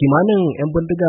Kimanin 'yan bindiga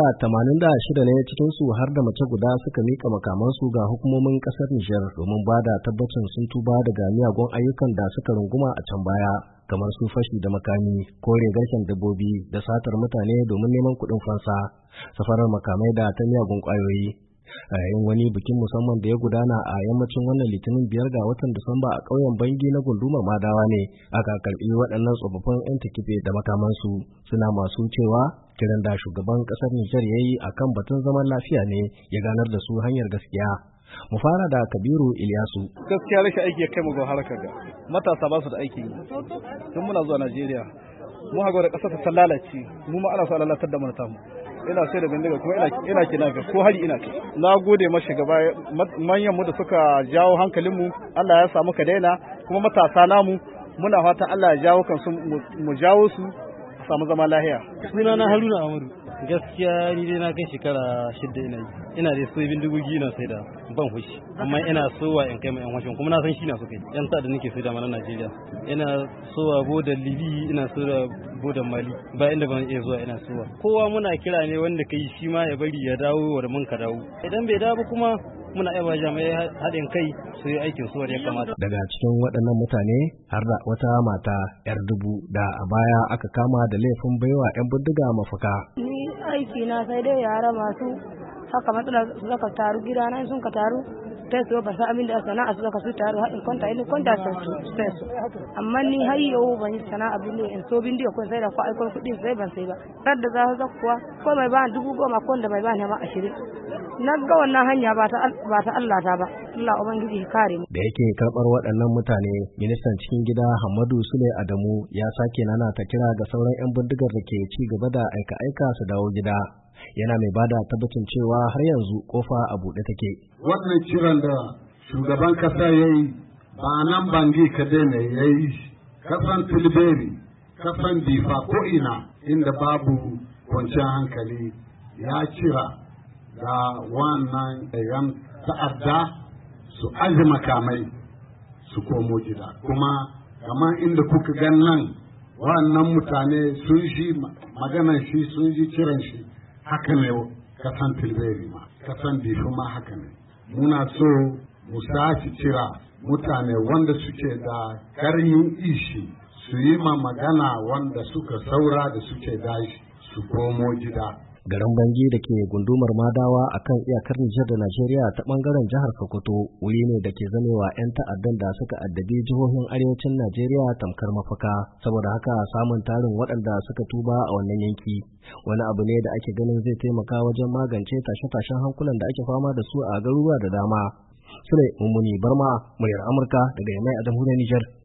86 ne cikinsu har da mace guda suka mika makamansu ga hukumomin ƙasar Nijar domin ba da tabbacin sun tuba daga miyagun ayyukan da suka runguma a can baya, kamar su fashi da makami, kore garken dabbobi da satar mutane domin neman kuɗin fansa, safarar makamai da ta miyagun ƙwayoyi. A yayin wani bikin musamman da ya gudana a yammacin wannan litinin 5 ga watan Disamba a ƙauyen Bangi na gundumar Madawa ne aka karɓi waɗannan tsofaffin 'yan takife da makamansu, suna masu cewa kiran da shugaban ƙasar Nijar ya yi a kan batun zaman lafiya ne ya ganar da su hanyar gaskiya. Mu fara da Kabiru Ilyasu. Gaskiya rashin aiki ya kai mu ga harkar da matasa ba su da aiki tun muna zuwa Najeriya. Mu haga da ƙasar ta lalace, mu ma ana so a lalatar da mu tamu. Ina sai da bindiga kuma ina kina ga ko hari ina kai. Na gode mashi gaba manyan mu da suka jawo hankalin mu, Allah ya samu ka daina, kuma matasa namu muna fatan Allah ya jawo kansu mu jawo su samu zama lahiya. Sunana Haruna Amadu. Gaskiya ni dai na kai shekara 6 ina da so bindigogi na sai da ban hushi, amma ina sowa in kai mai yan hushin kuma na san shi na so kai yan sa da nake sai da mana Najeriya. Ina sowa bodan Libi, ina sowa bodan Mali, ba inda ban iya zuwa ina sowa. Kowa muna kira ne wanda kai shi ma ya bari ya dawo wa mun ka dawo, idan bai dawo kuma muna iya jami'ai haɗin kai su yi aikin su ya kamata. Daga cikin waɗannan mutane har da wata mata 'yar dubu da a baya aka kama da laifin baiwa 'yan bindiga mafaka. Ni aiki na sai dai yara masu haka matsala su zaka taru gidana sun ka taru sai su ba sa abin da sana'a su zaka su taru in kwanta sai su. Amma ni har yau ban yi sana'a abin da in so bin da kun sai da ku aikon kuɗi sai ban sai ba. Har da za su zakkuwa ko mai ba 10,000 ko da mai ba ne ma 20. Na ga wannan hanya ba ta Allah ta ba, Allah Ubangiji ya kare mu. Da yake karɓar waɗannan mutane, ministan cikin gida Hamadu Sule Adamu ya sake nana ta kira ga sauran 'yan bindigar da ke ci gaba da aika-aika su dawo gida. Yana mai bada tabbacin cewa har yanzu kofa a buɗe take. Wannan kiran da shugaban kasa ya yi ba nan Bangi kadai ne ya yi, kasan Tilberi, kasan Difa ko ina inda babu kwanciyar hankali ya kira da wannan yan ta'adda su aji makamai su komo gida. Kuma kamar inda kuka gan nan wannan mutane sun shi maganan shi sun ji kiran shi, haka ne kasan Tilberi ma, kasan Difa ma haka ne. Muna so mu sake kira mutane wanda suke da karhin ishi su yi ma magana wanda suka saura da suke dashi su komo gida. Garin Bangi da ke gundumar Madawa a kan iyakar Nijar da Najeriya ta ɓangaren jihar Sokoto wuri ne da ke zamewa 'yan ta'addan da suka addabi jihohin arewacin Najeriya tamkar mafaka, saboda haka samun tarin waɗanda suka tuba a wannan yanki wani abu ne da ake ganin zai taimaka wajen magance tashe-tashen hankulan da ake fama da su a garuruwa da dama. Sule Mummuni Barma, muryar Amurka daga Yamai a jamhuriyar Nijar.